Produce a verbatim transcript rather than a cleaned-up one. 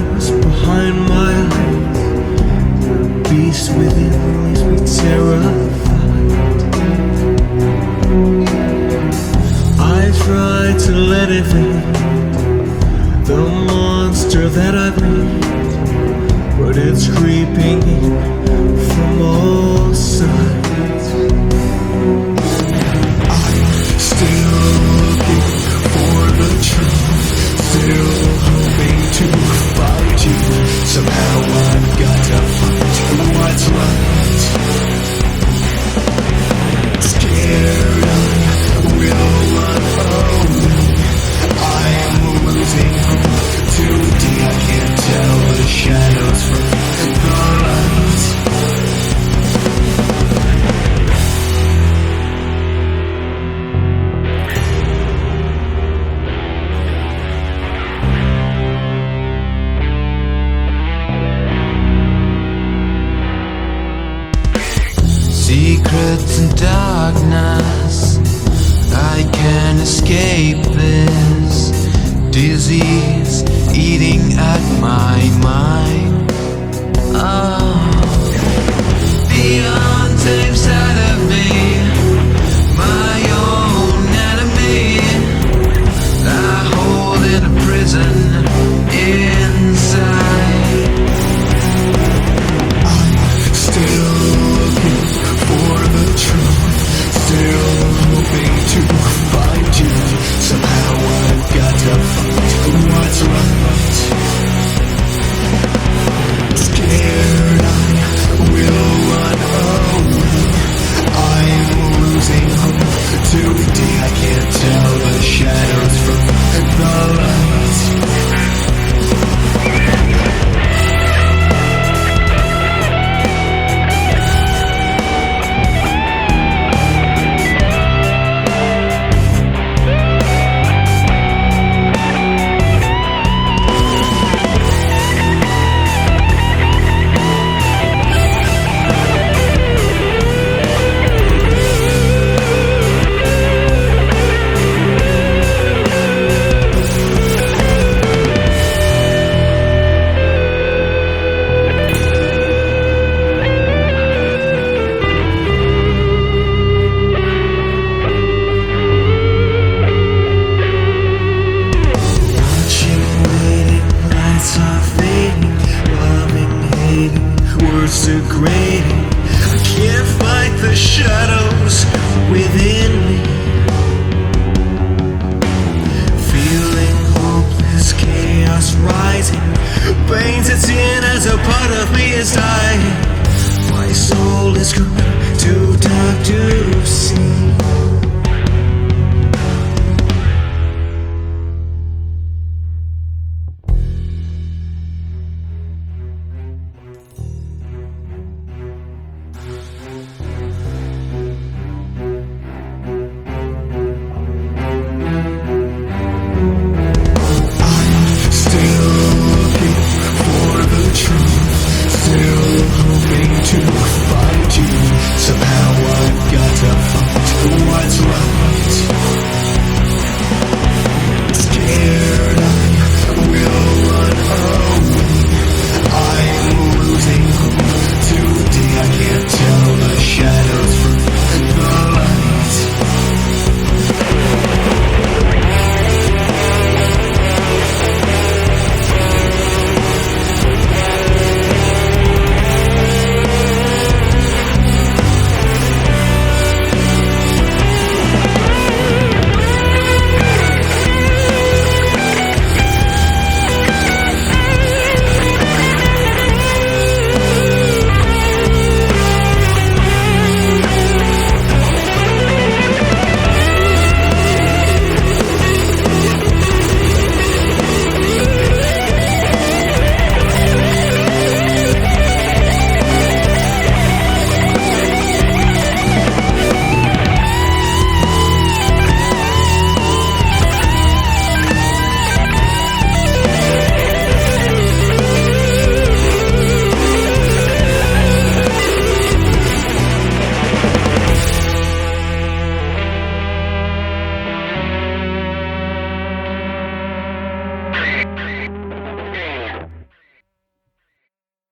shadows behind my eyes. The beast within leaves me terrified. I try to let it fade, the monster that I've made, but it's creeping from all sides. I'm still looking for the truth, still hoping to find you. Somehow I've got to find what's right. Scared I will run away. I am losing hope too deep. I can't tell the shadows from the light. Secrets and darkness, I can't escape this disease eating at my mind. Oh, the untame side of me, my own enemy, I hold in a prison inside. I'm still looking for the truth, still hoping to find you. Somehow I've got to find what's right. Scared I will run away. I'm losing hope too deep. I can't tell the shadows from the light. Words degrading, I can't fight the shadows within me. Feeling hopeless, chaos rising, pains its in as a part of me is dying. My soul is grown too dark to see. Still hoping to